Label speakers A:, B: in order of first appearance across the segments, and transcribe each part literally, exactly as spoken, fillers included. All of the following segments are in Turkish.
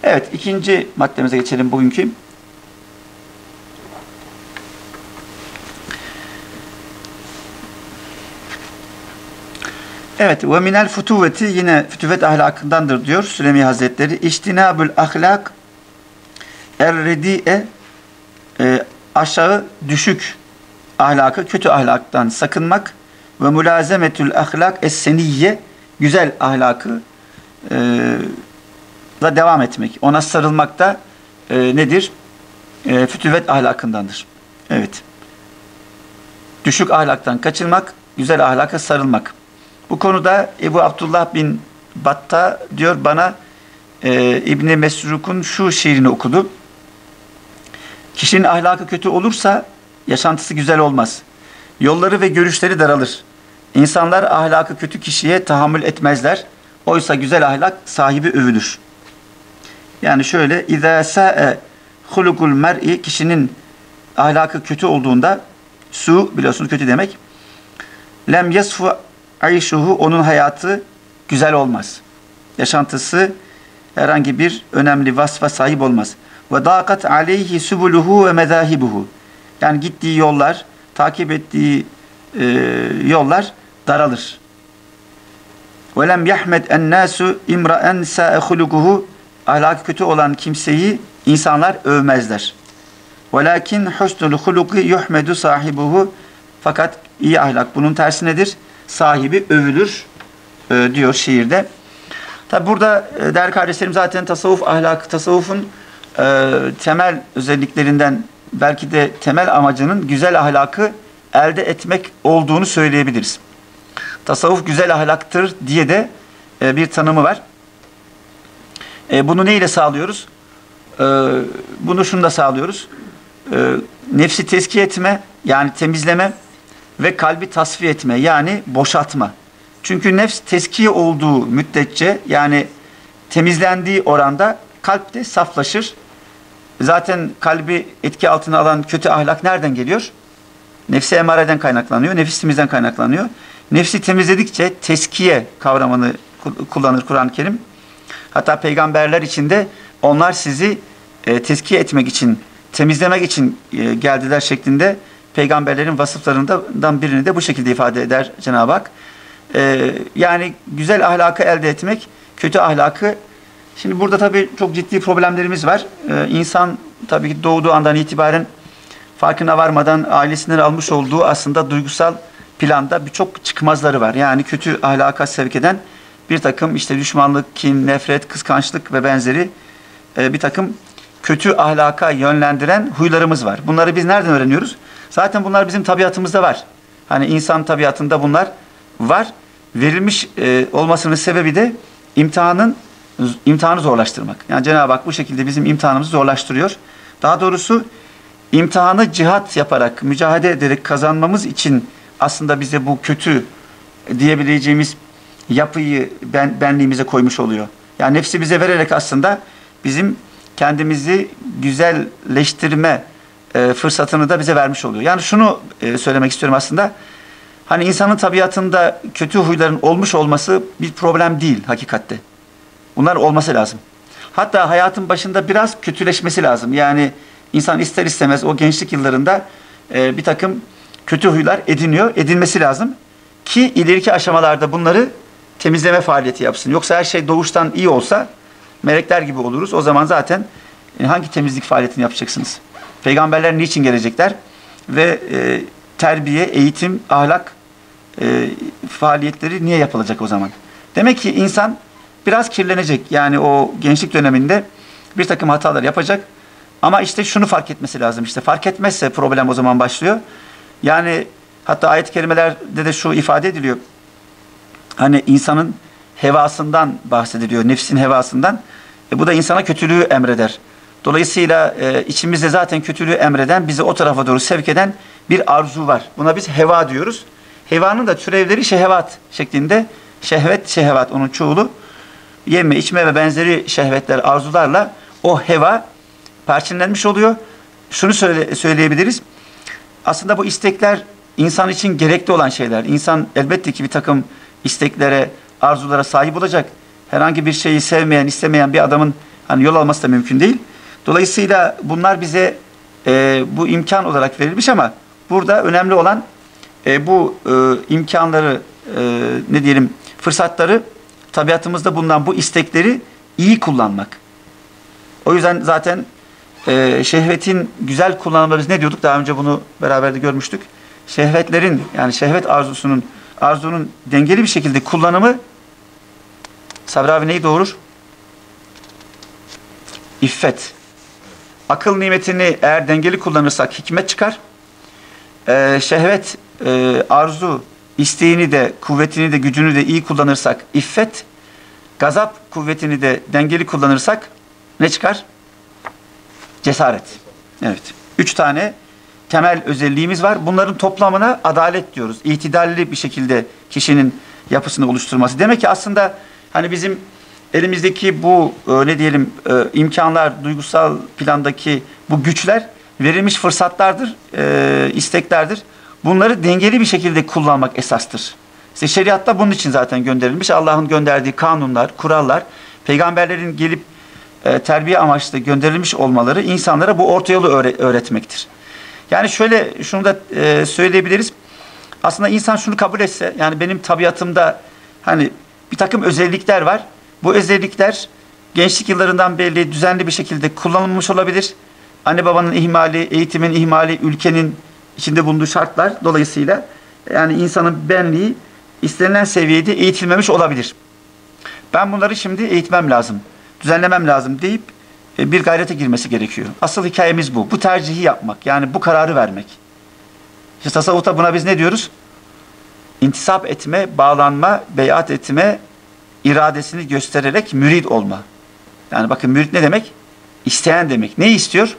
A: Evet, ikinci maddemize geçelim bugünkü. Evet, ve minel futuveti, yine fütüvet ahlakındandır diyor Süleymi Hazretleri. İçtinabül ahlak er-redi'e, e, aşağı düşük ahlakı, kötü ahlaktan sakınmak ve mülazemetül ahlak es-seniyye, güzel ahlakı e, da devam etmek. Ona sarılmak da e, nedir? E, fütüvet ahlakındandır. Evet. Düşük ahlaktan kaçınmak, güzel ahlaka sarılmak. Bu konuda Ebu Abdullah bin Batta diyor, bana e, İbn-i Mesruk'un şu şiirini okudu. Kişinin ahlakı kötü olursa yaşantısı güzel olmaz. Yolları ve görüşleri daralır. İnsanlar ahlakı kötü kişiye tahammül etmezler. Oysa güzel ahlak sahibi övülür. Yani şöyle, اِذَا سَاءَ خُلُقُ الْمَرْءِ, kişinin ahlakı kötü olduğunda, su biliyorsunuz kötü demek, lem yasfu ayşuhu, onun hayatı güzel olmaz. Yaşantısı herhangi bir önemli vasfa sahip olmaz. Ve daqat aleyhi subuluhu ve mezahibuhu, yani gittiği yollar, takip ettiği e, yollar daralır. Ve lem yahmed en-nasu imra'en sa'a hulukuhu, ahlakı kötü olan kimseyi insanlar övmezler. Velakin husnul huluki yuhmedu sahibuhu, fakat iyi ahlak bunun tersi nedir? Sahibi övülür e, diyor şiirde. Tabi burada e, değerli kardeşlerim, zaten tasavvuf ahlakı, tasavvufun e, temel özelliklerinden, belki de temel amacının güzel ahlakı elde etmek olduğunu söyleyebiliriz. Tasavvuf güzel ahlaktır diye de e, bir tanımı var. E, bunu neyle sağlıyoruz? E, bunu şunu sağlıyoruz. E, nefsi tezkiye etme, yani temizleme ve kalbi tasfiye etme, yani boşaltma. Çünkü nefs tezkiye olduğu müddetçe, yani temizlendiği oranda kalp de saflaşır. Zaten kalbi etki altına alan kötü ahlak nereden geliyor? Nefsi emareden kaynaklanıyor, nefsimizden kaynaklanıyor. Nefsi temizledikçe tezkiye kavramını kullanır Kur'an-ı Kerim. Hatta peygamberler için de onlar sizi e, tezkiye etmek için, temizlemek için e, geldiler şeklinde peygamberlerin vasıflarından birini de bu şekilde ifade eder Cenab-ı Hak. E, yani güzel ahlakı elde etmek, kötü ahlakı. Şimdi burada tabii çok ciddi problemlerimiz var. E, insan tabii ki doğduğu andan itibaren farkına varmadan ailesinden almış olduğu aslında duygusal planda birçok çıkmazları var. Yani kötü ahlaka sevk eden bir takım işte düşmanlık, kin, nefret, kıskançlık ve benzeri e, bir takım kötü ahlaka yönlendiren huylarımız var. Bunları biz nereden öğreniyoruz? Zaten bunlar bizim tabiatımızda var. Hani insan tabiatında bunlar var. Verilmiş e, olmasının sebebi de imtihanın imtihanı zorlaştırmak. Yani Cenab-ı Hak bu şekilde bizim imtihanımızı zorlaştırıyor. Daha doğrusu imtihanı cihat yaparak, mücadele ederek kazanmamız için aslında bize bu kötü diyebileceğimiz yapıyı ben, benliğimize koymuş oluyor. Yani nefsi bize vererek aslında bizim kendimizi güzelleştirme e, fırsatını da bize vermiş oluyor. Yani şunu e, söylemek istiyorum aslında. Hani insanın tabiatında kötü huyların olmuş olması bir problem değil hakikatte. Bunlar olması lazım. Hatta hayatın başında biraz kötüleşmesi lazım. Yani insan ister istemez o gençlik yıllarında e, bir takım kötü huylar ediniyor, edinmesi lazım ki ileriki aşamalarda bunları temizleme faaliyeti yapsın. Yoksa her şey doğuştan iyi olsa melekler gibi oluruz. O zaman zaten hangi temizlik faaliyetini yapacaksınız? Peygamberler niçin gelecekler? Ve e, terbiye, eğitim, ahlak e, faaliyetleri niye yapılacak o zaman? Demek ki insan biraz kirlenecek. Yani o gençlik döneminde bir takım hatalar yapacak. Ama işte şunu fark etmesi lazım. İşte fark etmezse problem o zaman başlıyor. Yani hatta ayet-i kerimelerde de şu ifade ediliyor. Hani insanın hevasından bahsediliyor, nefsin hevasından. E bu da insana kötülüğü emreder. Dolayısıyla e, içimizde zaten kötülüğü emreden, bizi o tarafa doğru sevk eden bir arzu var. Buna biz heva diyoruz. Hevanın da türevleri şehvat şeklinde. Şehvet, şehvat onun çoğulu. Yeme, içme ve benzeri şehvetler, arzularla o heva perçinlenmiş oluyor. Şunu söyle, söyleyebiliriz. Aslında bu istekler insan için gerekli olan şeyler. İnsan elbette ki bir takım isteklere, arzulara sahip olacak. Herhangi bir şeyi sevmeyen, istemeyen bir adamın Hani yol alması da mümkün değil. Dolayısıyla bunlar bize e, bu imkan olarak verilmiş ama burada önemli olan e, bu e, imkanları, e, ne diyelim, fırsatları, tabiatımızda bulunan bu istekleri iyi kullanmak. O yüzden zaten e, şehvetin güzel kullanımı, biz ne diyorduk? Daha önce bunu beraber de görmüştük. Şehvetlerin, yani şehvet arzusunun, arzunun dengeli bir şekilde kullanımı, Sabri abi, neyi doğurur? İffet. Akıl nimetini eğer dengeli kullanırsak hikmet çıkar. Ee, şehvet, e, arzu, isteğini de, kuvvetini de, gücünü de iyi kullanırsak iffet. Gazap kuvvetini de dengeli kullanırsak ne çıkar? Cesaret. Evet. Üç tane temel özelliğimiz var. Bunların toplamına adalet diyoruz. İtidalli bir şekilde kişinin yapısını oluşturması. Demek ki aslında hani bizim elimizdeki bu e, ne diyelim e, imkanlar, duygusal plandaki bu güçler verilmiş fırsatlardır, e, isteklerdir. Bunları dengeli bir şekilde kullanmak esastır. İşte şeriatta bunun için zaten gönderilmiş. Allah'ın gönderdiği kanunlar, kurallar, peygamberlerin gelip e, terbiye amaçlı gönderilmiş olmaları insanlara bu orta yolu öğre öğretmektir. Yani şöyle, şunu da e, söyleyebiliriz. Aslında insan şunu kabul etse, yani benim tabiatımda hani bir takım özellikler var. Bu özellikler gençlik yıllarından belli, düzenli bir şekilde kullanılmış olabilir. Anne babanın ihmali, eğitimin ihmali, ülkenin içinde bulunduğu şartlar dolayısıyla yani insanın benliği istenilen seviyede eğitilmemiş olabilir. Ben bunları şimdi eğitmem lazım, düzenlemem lazım deyip bir gayrete girmesi gerekiyor. Asıl hikayemiz bu. Bu tercihi yapmak, yani bu kararı vermek. İşte tasavvufta buna biz ne diyoruz? İntisap etme, bağlanma, beyat etme, iradesini göstererek mürid olma. Yani bakın, mürid ne demek? İsteyen demek. Neyi istiyor?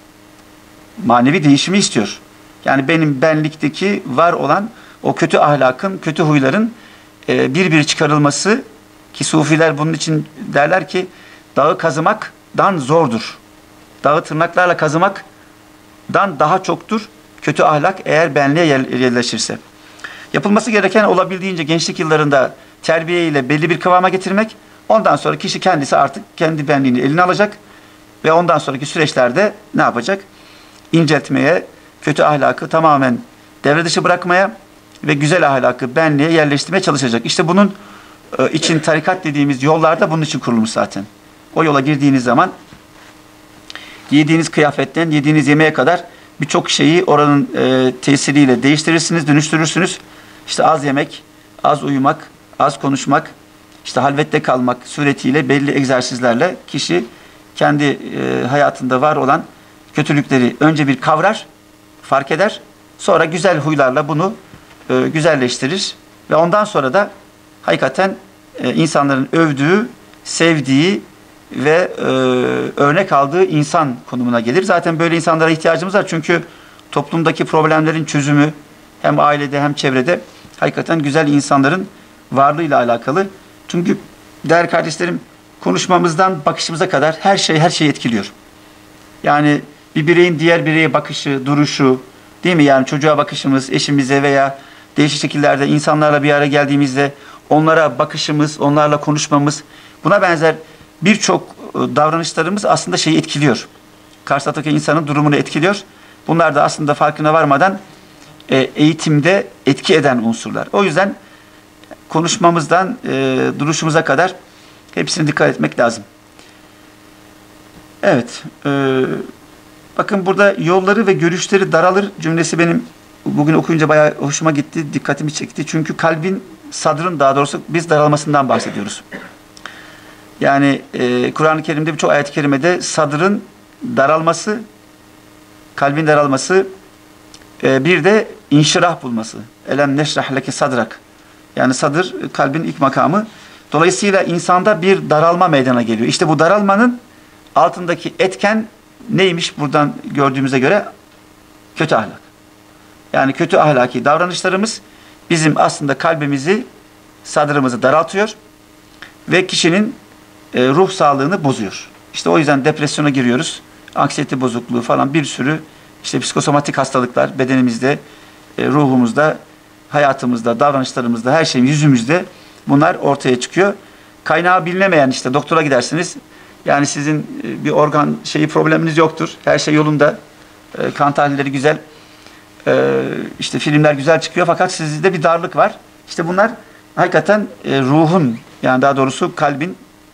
A: Manevi değişimi istiyor. Yani benim benlikteki var olan o kötü ahlakın, kötü huyların e, bir bir çıkarılması, ki sufiler bunun için derler ki dağı kazımaktan zordur. Dağı tırnaklarla kazımaktan daha çoktur kötü ahlak eğer benliğe yerleşirse. Yapılması gereken olabildiğince gençlik yıllarında terbiye ile belli bir kıvama getirmek. Ondan sonra kişi kendisi artık kendi benliğini eline alacak ve ondan sonraki süreçlerde ne yapacak? İnceltmeye, kötü ahlakı tamamen devre dışı bırakmaya ve güzel ahlakı benliğe yerleştirmeye çalışacak. İşte bunun için tarikat dediğimiz yollarda bunun için kurulmuş zaten. O yola girdiğiniz zaman yediğiniz kıyafetten yediğiniz yemeğe kadar birçok şeyi oranın e, tesiriyle değiştirirsiniz, dönüştürürsünüz. İşte az yemek, az uyumak, az konuşmak, işte halvette kalmak suretiyle belli egzersizlerle kişi kendi e, hayatında var olan kötülükleri önce bir kavrar, fark eder. Sonra güzel huylarla bunu e, güzelleştirir ve ondan sonra da hakikaten e, insanların övdüğü, sevdiği ve e, örnek aldığı insan konumuna gelir. Zaten böyle insanlara ihtiyacımız var. Çünkü toplumdaki problemlerin çözümü hem ailede hem çevrede hakikaten güzel insanların varlığıyla alakalı. Çünkü değerli kardeşlerim, konuşmamızdan bakışımıza kadar her şey her şeyi etkiliyor. Yani bir bireyin diğer bireye bakışı, duruşu, değil mi? Yani çocuğa bakışımız, eşimize veya değişik şekillerde insanlarla bir araya geldiğimizde onlara bakışımız, onlarla konuşmamız, buna benzer birçok davranışlarımız aslında şeyi etkiliyor. Karşı taraftaki insanın durumunu etkiliyor. Bunlar da aslında farkına varmadan eğitimde etki eden unsurlar. O yüzden konuşmamızdan e, duruşumuza kadar hepsine dikkat etmek lazım. Evet. E, bakın burada yolları ve görüşleri daralır cümlesi benim bugün okuyunca bayağı hoşuma gitti, dikkatimi çekti. Çünkü kalbin, sadrın daha doğrusu biz daralmasından bahsediyoruz. Yani e, Kur'an-ı Kerim'de birçok ayet-i kerimede sadrın daralması, kalbin daralması, e, bir de inşirah bulması. Elem neşrah leke sadrak. Yani sadır kalbin ilk makamı. Dolayısıyla insanda bir daralma meydana geliyor. İşte bu daralmanın altındaki etken neymiş buradan gördüğümüze göre? Kötü ahlak. Yani kötü ahlaki davranışlarımız bizim aslında kalbimizi, sadrımızı daraltıyor ve kişinin e, ruh sağlığını bozuyor. İşte o yüzden depresyona giriyoruz. Anksiyete bozukluğu falan, bir sürü işte psikosomatik hastalıklar bedenimizde, e, ruhumuzda, hayatımızda, davranışlarımızda, her şeyin yüzümüzde bunlar ortaya çıkıyor. Kaynağı bilinemeyen, işte doktora gidersiniz. Yani sizin e, bir organ şeyi probleminiz yoktur. Her şey yolunda. E, kan tahlilleri güzel. E, işte filmler güzel çıkıyor fakat sizde bir darlık var. İşte bunlar hakikaten e, ruhun, yani daha doğrusu kalbin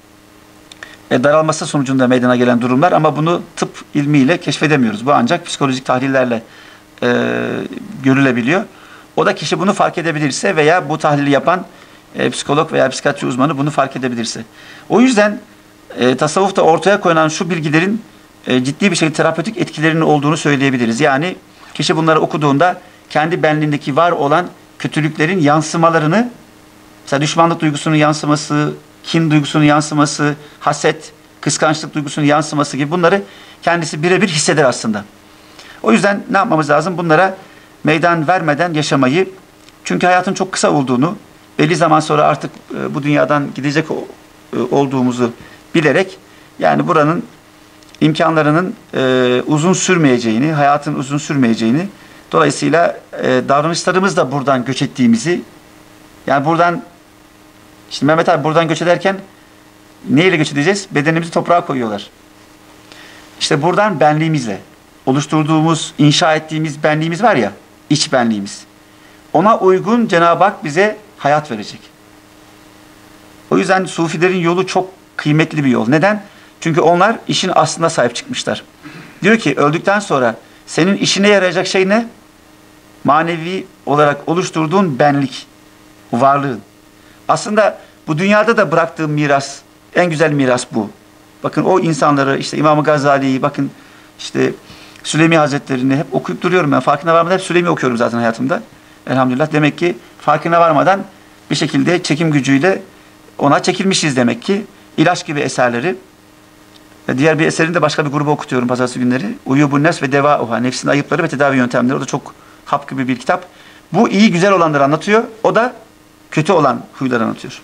A: e, daralması sonucunda meydana gelen durumlar, ama bunu tıp ilmiyle keşfedemiyoruz. Bu ancak psikolojik tahlillerle e, görülebiliyor. O da kişi bunu fark edebilirse veya bu tahlili yapan e, psikolog veya psikiyatri uzmanı bunu fark edebilirse. O yüzden e, tasavvufta ortaya koyulan şu bilgilerin e, ciddi bir şekilde terapötik etkilerinin olduğunu söyleyebiliriz. Yani kişi bunları okuduğunda kendi benliğindeki var olan kötülüklerin yansımalarını, mesela düşmanlık duygusunun yansıması, kin duygusunun yansıması, haset, kıskançlık duygusunun yansıması gibi bunları kendisi birebir hisseder aslında. O yüzden ne yapmamız lazım? Bunlara meydan vermeden yaşamayı, çünkü hayatın çok kısa olduğunu, belli zaman sonra artık e, bu dünyadan gidecek o, e, olduğumuzu bilerek, yani buranın imkanlarının e, uzun sürmeyeceğini, hayatın uzun sürmeyeceğini, dolayısıyla e, davranışlarımız da buradan göç ettiğimizi, yani buradan, şimdi Mehmet abi buradan göç ederken neyle göç edeceğiz? Bedenimizi toprağa koyuyorlar. İşte buradan benliğimizle, oluşturduğumuz, inşa ettiğimiz benliğimiz var ya, iç benliğimiz. Ona uygun Cenab-ı Hak bize hayat verecek. O yüzden Sufilerin yolu çok kıymetli bir yol. Neden? Çünkü onlar işin aslına sahip çıkmışlar. Diyor ki öldükten sonra senin işine yarayacak şey ne? Manevi olarak oluşturduğun benlik, varlığın. Aslında bu dünyada da bıraktığım miras, en güzel miras bu. Bakın o insanları, işte İmam-ı Gazali'yi, bakın işte Süleymi Hazretleri'ni hep okuyup duruyorum ben. Farkına varmadan hep Süleymi okuyorum zaten hayatımda. Elhamdülillah. Demek ki farkına varmadan bir şekilde çekim gücüyle ona çekilmişiz demek ki. İlaç gibi eserleri. Ve diğer bir eserini de başka bir gruba okutuyorum pazartesi günleri. Uyubun Nefs ve Devauha. Nefsin ayıpları ve tedavi yöntemleri. O da çok hap gibi bir kitap. Bu iyi güzel olanları anlatıyor. O da kötü olan huyları anlatıyor.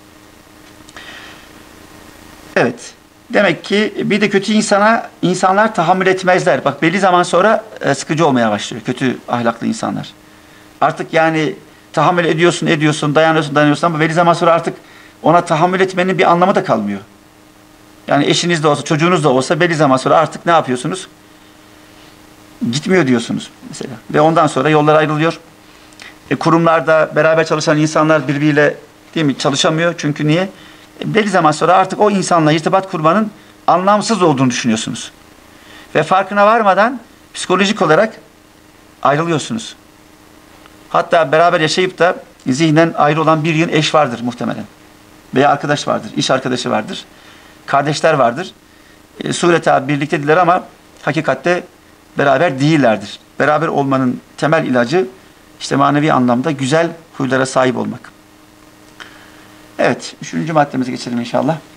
A: Evet. Demek ki bir de kötü insana insanlar tahammül etmezler. Bak belli zaman sonra e, sıkıcı olmaya başlıyor kötü ahlaklı insanlar. Artık yani tahammül ediyorsun, ediyorsun, dayanıyorsun, dayanıyorsun ama belli zaman sonra artık ona tahammül etmenin bir anlamı da kalmıyor. Yani eşiniz de olsa, çocuğunuz da olsa belli zaman sonra artık ne yapıyorsunuz? Gitmiyor diyorsunuz mesela. Ve ondan sonra yollar ayrılıyor. E, kurumlarda beraber çalışan insanlar birbiriyle, değil mi, çalışamıyor. Çünkü niye? E, belli zaman sonra artık o insanla irtibat kurmanın anlamsız olduğunu düşünüyorsunuz. Ve farkına varmadan psikolojik olarak ayrılıyorsunuz. Hatta beraber yaşayıp da zihnen ayrı olan bir yığın eş vardır muhtemelen. Veya arkadaş vardır, iş arkadaşı vardır. Kardeşler vardır. E, sureta birliktediler ama hakikatte beraber değillerdir. Beraber olmanın temel ilacı işte manevi anlamda güzel huylara sahip olmak. Evet, üçüncü maddemize geçelim inşallah.